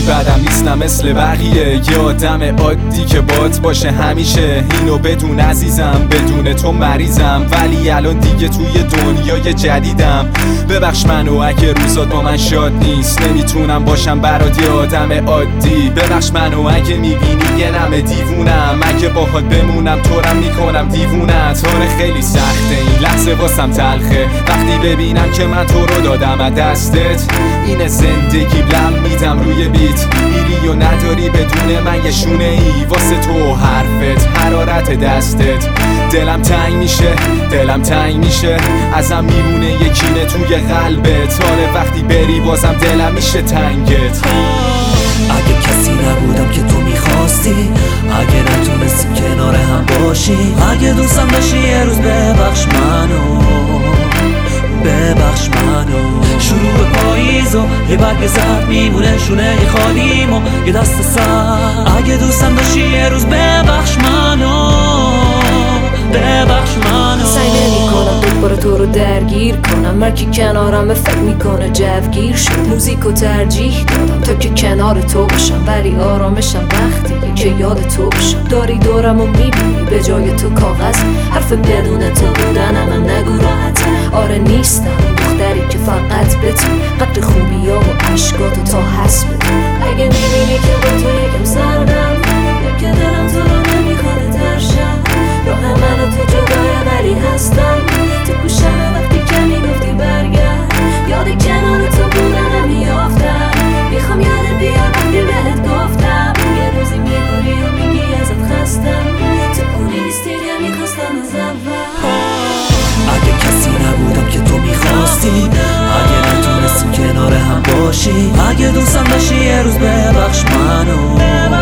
بدم نیستم مثل بقیه، یه آدم عادی که بات باشه همیشه. اینو بدون عزیزم، بدون تو مریضم، ولی الان دیگه توی دنیای جدیدم. ببخش منو اگه روزات با من شاد نیست، نمیتونم باشم برات یه آدم عادی. ببخش منو اگه میبینی یه نمه دیوونم، اگه باهات بمونم تورم میکنم دیوونت. آره خیلی سخته این لحظه واسم تلخه، وقتی ببینم که من تو رو دادم از دستت. اینه زندگی لم میدم روی بیت، میری و نداری بدون من یه شونه ای. واسه تو حرفت، حرارت دستت، دلم تنگ میشه ازم میمونه یکینه توی قلبت. آره وقتی بری بازم دلم میشه تنگت. اگه کسی نبودم که تو میخواستی، اگه نتونستی کنار هم باشی، اگه دوستم داشتی یه روز ببخش منو. شروع پاییز و یه برگ زرد میمونه شونه خالیم و یه دست سر. اگه دوستم داشتی یه روز ببخش منو. سعی نمی کنم دوباره تو رو درگیر کنم، مرکی کنارم فکر میکنه جوگیر شد. موزیکو ترجیح دادم تا که کنار تو باشم، ولی آرامشم وقتی که یاد تو باشم. داری دورم و میبینی به جای تو کاغذ، حرف بدون تو بودنم هم نگو راحت. آره نیستم دختری که فقط بتون قدر خوبی ها و عشقاتو تا حس بدون. اگه میبینی که با تو یکم سردم، یا که دلم تو رو نمیخواد ترشم، راه من و تو جدایه ولی هستم. تو گوشم وقتی که میگفتی برگرد، یاد کنار تو بودنم میافتم. میخوام یاد بیار وقتی بهت گفتم، یه روزی میبوری و میگی ازت خستم. تو اونی نیستی که میخواستم از اول. اگه کسی نبودم که تو میخواستی، اگه نتونستیم کنار هم باشی، اگه دوستم داشتی یه روز ببخش منو.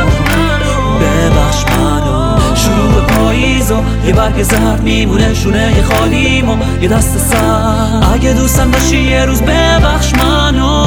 شروع پاییز و یه برگ زرد میمونه شونه خالیم و یه دست سر. اگه دوستم داشتی یه روز ببخش منو.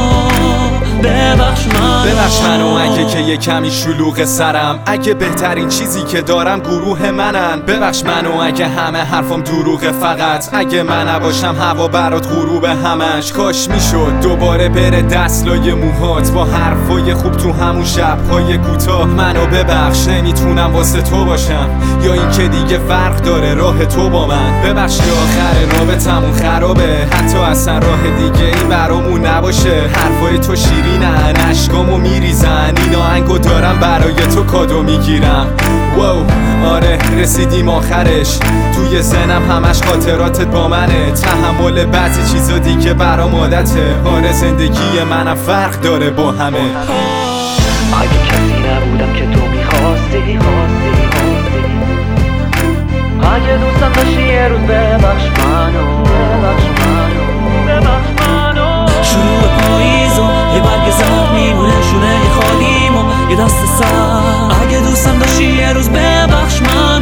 ببخش منو اگه که یه کمی شلوغ سرم، اگه بهترین چیزی که دارم گروه منن. ببخش منو اگه همه حرفم دروغه، فقط اگه من نباشم هوا برات غروب همش. کاش میشد دوباره بره دستلای موهات با حرفای خوب تو همون شب‌های کوتاه. منو ببخش نمیتونم واسه تو باشم، یا این که دیگه فرق داره راه تو با من. ببخش که آخر رابطمون خرابه، حتی اصلا راه دیگه ای برامون نباشه. حرفای تو شیرینن، اشکامو میریزن، این آهنگو دارم برای تو کادو میگیرم. واو آره رسیدیم آخرش، توی ذهنم همش خاطراتت با منه. تحمل بعضی چیزا دیگه برام عادته، آره زندگی منم فرق داره با همه. اگه کسی نبودم که تو میخواستی، اگه دوستم داشتی یه روز ببخش منو. شروع پاییز و یه برگ زرد میمونه شونه خالیم و یه دست سر. اگه دوستم داشتی یه روز ببخش منو.